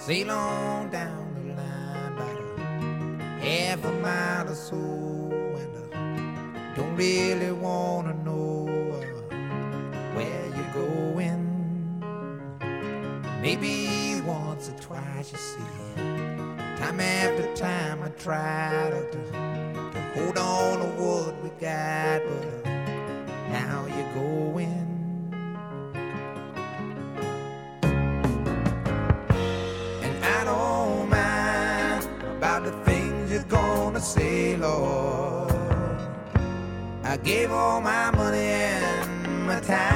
Sail on down the line about a half a mile or so, and don't really wanna know where you're going. Maybe once or twice, you see, time after time I try to hold on to what we got, but now you're going. The things you're gonna say, Lord, I gave all my money and my time.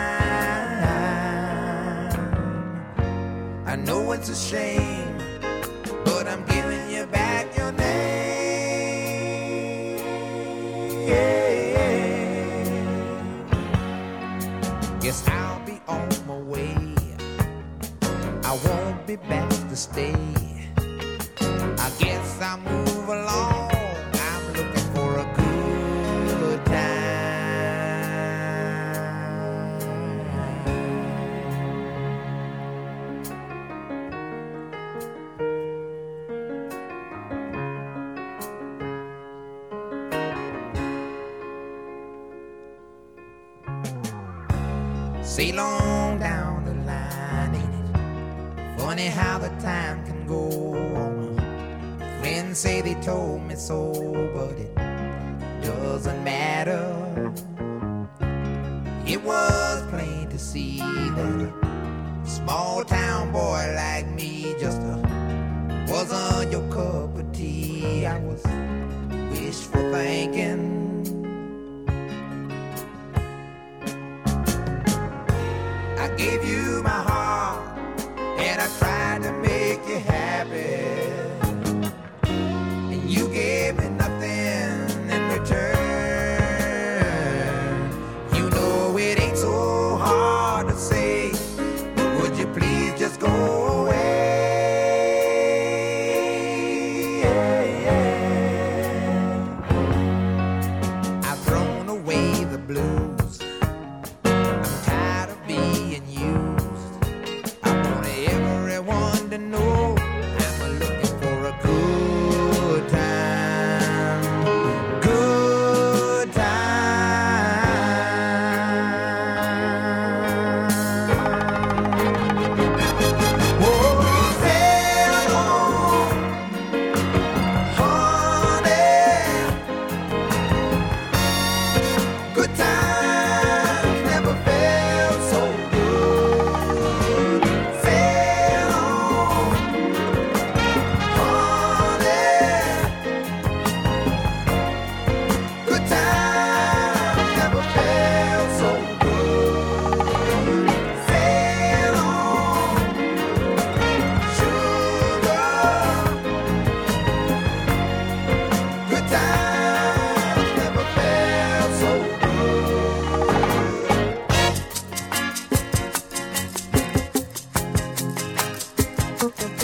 I know it's a shame, but I'm giving you back your name. Guess I'll be on my way. I won't be back to stay. I guess I'll move along. I'm looking for a good time. Sail on down the line, ain't it funny how the time can go on? Friends say they told me so, but it doesn't matter. It was plain to see that a small town boy like me just wasn't your cup of tea. I was wishful thinking. I gave you my heart and I tried to make you happy. You gave me nothing in return. You know it ain't so hard to say, but would you please just go away? I've thrown away the blues. I'm tired of being used. I want everyone to know I'm looking for a good time. Good time. Oh, sail on, honey. Good times never felt so good. Sail on, honey. Good times never felt so good. Sail on, sugar. Good times never felt so good.